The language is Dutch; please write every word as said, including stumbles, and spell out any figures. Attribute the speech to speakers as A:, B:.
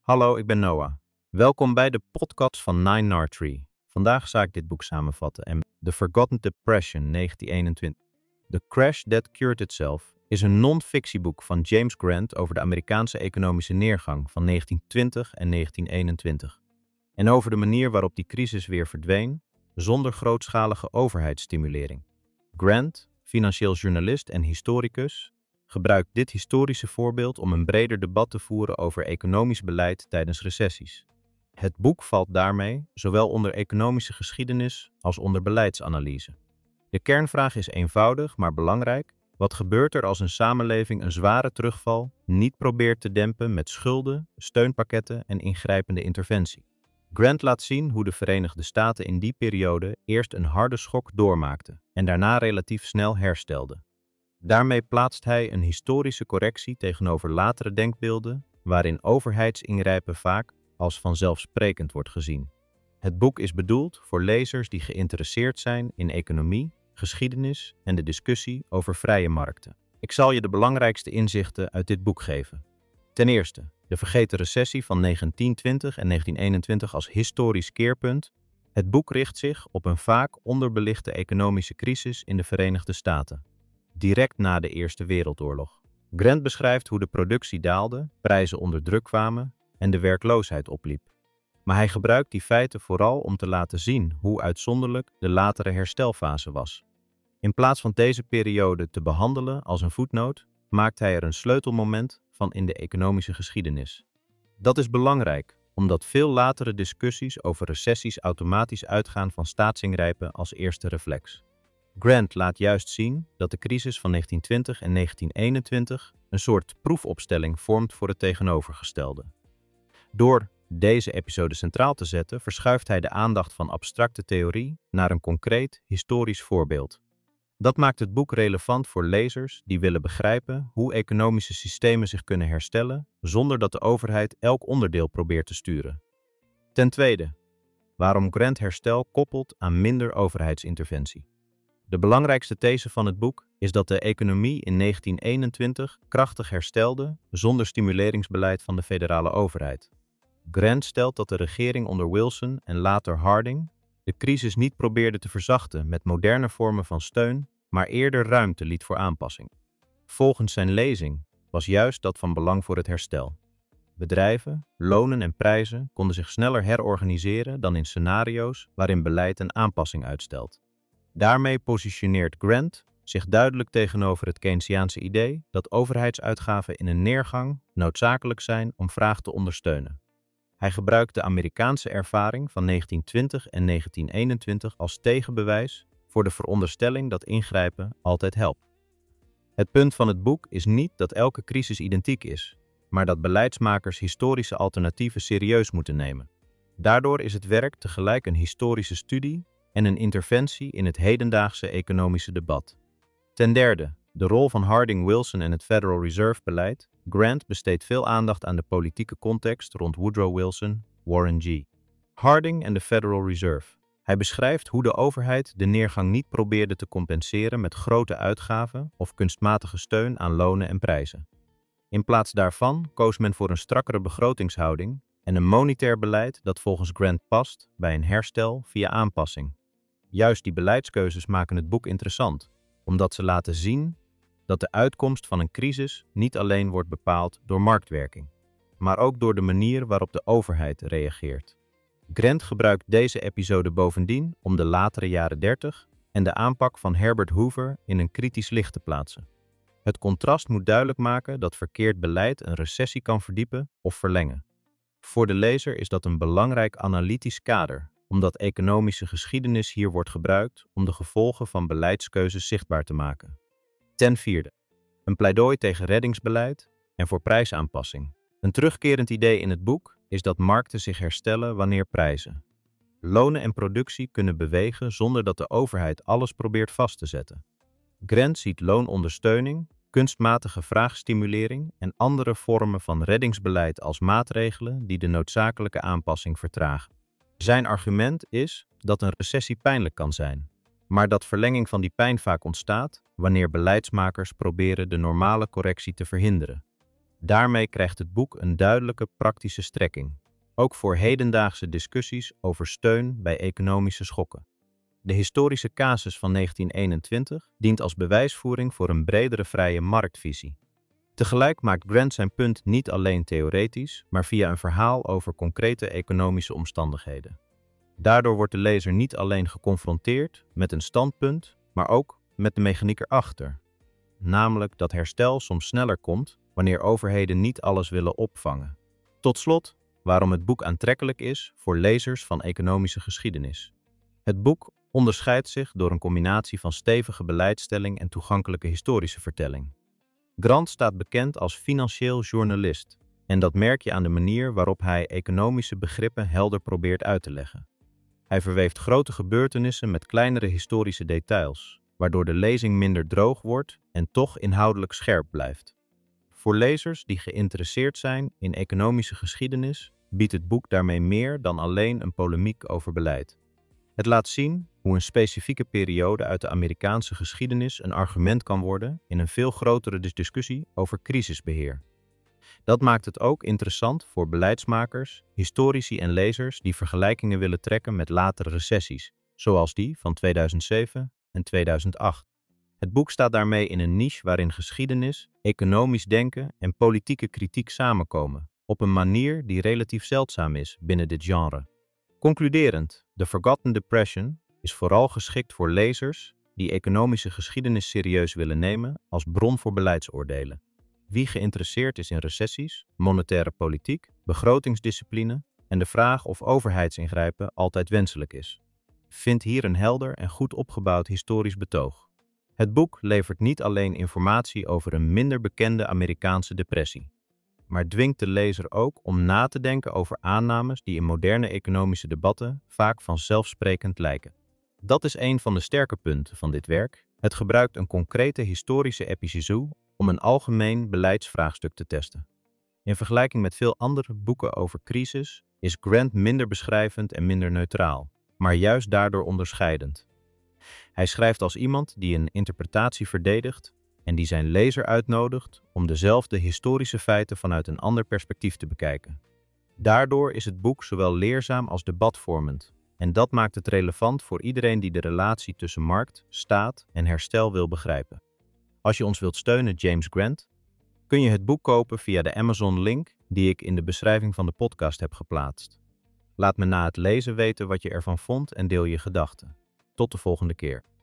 A: Hallo, ik ben Noah. Welkom bij de podcast van Nine R Tree. Vandaag ga ik dit boek samenvatten en The Forgotten Depression negentien eenentwintig. The Crash That Cured Itself is een non-fictieboek van James Grant over de Amerikaanse economische neergang van negentien twintig en negentien eenentwintig. En over de manier waarop die crisis weer verdween zonder grootschalige overheidsstimulering. Grant, financieel journalist en historicus, gebruikt dit historische voorbeeld om een breder debat te voeren over economisch beleid tijdens recessies. Het boek valt daarmee zowel onder economische geschiedenis als onder beleidsanalyse. De kernvraag is eenvoudig, maar belangrijk. Wat gebeurt er als een samenleving een zware terugval niet probeert te dempen met schulden, steunpakketten en ingrijpende interventie? Grant laat zien hoe de Verenigde Staten in die periode eerst een harde schok doormaakte en daarna relatief snel herstelde. Daarmee plaatst hij een historische correctie tegenover latere denkbeelden, waarin overheidsingrijpen vaak als vanzelfsprekend wordt gezien. Het boek is bedoeld voor lezers die geïnteresseerd zijn in economie, geschiedenis en de discussie over vrije markten. Ik zal je de belangrijkste inzichten uit dit boek geven. Ten eerste, de vergeten recessie van negentien twintig en negentien eenentwintig als historisch keerpunt. Het boek richt zich op een vaak onderbelichte economische crisis in de Verenigde Staten, direct na de Eerste Wereldoorlog. Grant beschrijft hoe de productie daalde, prijzen onder druk kwamen en de werkloosheid opliep. Maar hij gebruikt die feiten vooral om te laten zien hoe uitzonderlijk de latere herstelfase was. In plaats van deze periode te behandelen als een voetnoot, maakt hij er een sleutelmoment van in de economische geschiedenis. Dat is belangrijk, omdat veel latere discussies over recessies automatisch uitgaan van staatsingrijpen als eerste reflex. Grant laat juist zien dat de crisis van negentien twintig en negentien eenentwintig een soort proefopstelling vormt voor het tegenovergestelde. Door deze episode centraal te zetten, verschuift hij de aandacht van abstracte theorie naar een concreet historisch voorbeeld. Dat maakt het boek relevant voor lezers die willen begrijpen hoe economische systemen zich kunnen herstellen zonder dat de overheid elk onderdeel probeert te sturen. Ten tweede, waarom Grant herstel koppelt aan minder overheidsinterventie. De belangrijkste these van het boek is dat de economie in negentien eenentwintig krachtig herstelde zonder stimuleringsbeleid van de federale overheid. Grant stelt dat de regering onder Wilson en later Harding de crisis niet probeerde te verzachten met moderne vormen van steun, maar eerder ruimte liet voor aanpassing. Volgens zijn lezing was juist dat van belang voor het herstel. Bedrijven, lonen en prijzen konden zich sneller herorganiseren dan in scenario's waarin beleid een aanpassing uitstelt. Daarmee positioneert Grant zich duidelijk tegenover het Keynesiaanse idee dat overheidsuitgaven in een neergang noodzakelijk zijn om vraag te ondersteunen. Hij gebruikt de Amerikaanse ervaring van negentien twintig en negentien eenentwintig als tegenbewijs voor de veronderstelling dat ingrijpen altijd helpt. Het punt van het boek is niet dat elke crisis identiek is, maar dat beleidsmakers historische alternatieven serieus moeten nemen. Daardoor is het werk tegelijk een historische studie en een interventie in het hedendaagse economische debat. Ten derde, de rol van Harding Wilson en het Federal Reserve beleid. Grant besteedt veel aandacht aan de politieke context rond Woodrow Wilson, Warren G. Harding en de Federal Reserve. Hij beschrijft hoe de overheid de neergang niet probeerde te compenseren met grote uitgaven of kunstmatige steun aan lonen en prijzen. In plaats daarvan koos men voor een strakkere begrotingshouding en een monetair beleid dat volgens Grant past bij een herstel via aanpassing. Juist die beleidskeuzes maken het boek interessant, omdat ze laten zien dat de uitkomst van een crisis niet alleen wordt bepaald door marktwerking, maar ook door de manier waarop de overheid reageert. Grant gebruikt deze episode bovendien om de latere jaren dertig en de aanpak van Herbert Hoover in een kritisch licht te plaatsen. Het contrast moet duidelijk maken dat verkeerd beleid een recessie kan verdiepen of verlengen. Voor de lezer is dat een belangrijk analytisch kader, omdat economische geschiedenis hier wordt gebruikt om de gevolgen van beleidskeuzes zichtbaar te maken. Ten vierde, een pleidooi tegen reddingsbeleid en voor prijsaanpassing. Een terugkerend idee in het boek is dat markten zich herstellen wanneer prijzen, lonen en productie kunnen bewegen zonder dat de overheid alles probeert vast te zetten. Grant ziet loonondersteuning, kunstmatige vraagstimulering en andere vormen van reddingsbeleid als maatregelen die de noodzakelijke aanpassing vertragen. Zijn argument is dat een recessie pijnlijk kan zijn, maar dat verlenging van die pijn vaak ontstaat wanneer beleidsmakers proberen de normale correctie te verhinderen. Daarmee krijgt het boek een duidelijke praktische strekking, ook voor hedendaagse discussies over steun bij economische schokken. De historische casus van negentien eenentwintig dient als bewijsvoering voor een bredere vrije marktvisie. Tegelijk maakt Grant zijn punt niet alleen theoretisch, maar via een verhaal over concrete economische omstandigheden. Daardoor wordt de lezer niet alleen geconfronteerd met een standpunt, maar ook met de mechaniek erachter. Namelijk dat herstel soms sneller komt wanneer overheden niet alles willen opvangen. Tot slot, waarom het boek aantrekkelijk is voor lezers van economische geschiedenis. Het boek onderscheidt zich door een combinatie van stevige beleidsstelling en toegankelijke historische vertelling. Grant staat bekend als financieel journalist en dat merk je aan de manier waarop hij economische begrippen helder probeert uit te leggen. Hij verweeft grote gebeurtenissen met kleinere historische details, waardoor de lezing minder droog wordt en toch inhoudelijk scherp blijft. Voor lezers die geïnteresseerd zijn in economische geschiedenis biedt het boek daarmee meer dan alleen een polemiek over beleid. Het laat zien hoe een specifieke periode uit de Amerikaanse geschiedenis een argument kan worden in een veel grotere discussie over crisisbeheer. Dat maakt het ook interessant voor beleidsmakers, historici en lezers die vergelijkingen willen trekken met latere recessies, zoals die van tweeduizend zeven en tweeduizend acht. Het boek staat daarmee in een niche waarin geschiedenis, economisch denken en politieke kritiek samenkomen, op een manier die relatief zeldzaam is binnen dit genre. Concluderend, The Forgotten Depression is vooral geschikt voor lezers die economische geschiedenis serieus willen nemen als bron voor beleidsoordelen. Wie geïnteresseerd is in recessies, monetaire politiek, begrotingsdiscipline en de vraag of overheidsingrijpen altijd wenselijk is, vindt hier een helder en goed opgebouwd historisch betoog. Het boek levert niet alleen informatie over een minder bekende Amerikaanse depressie, maar dwingt de lezer ook om na te denken over aannames die in moderne economische debatten vaak vanzelfsprekend lijken. Dat is een van de sterke punten van dit werk. Het gebruikt een concrete historische epicisou om een algemeen beleidsvraagstuk te testen. In vergelijking met veel andere boeken over crisis is Grant minder beschrijvend en minder neutraal, maar juist daardoor onderscheidend. Hij schrijft als iemand die een interpretatie verdedigt en die zijn lezer uitnodigt om dezelfde historische feiten vanuit een ander perspectief te bekijken. Daardoor is het boek zowel leerzaam als debatvormend, en dat maakt het relevant voor iedereen die de relatie tussen markt, staat en herstel wil begrijpen. Als je ons wilt steunen, James Grant, kun je het boek kopen via de Amazon-link die ik in de beschrijving van de podcast heb geplaatst. Laat me na het lezen weten wat je ervan vond en deel je gedachten. Tot de volgende keer.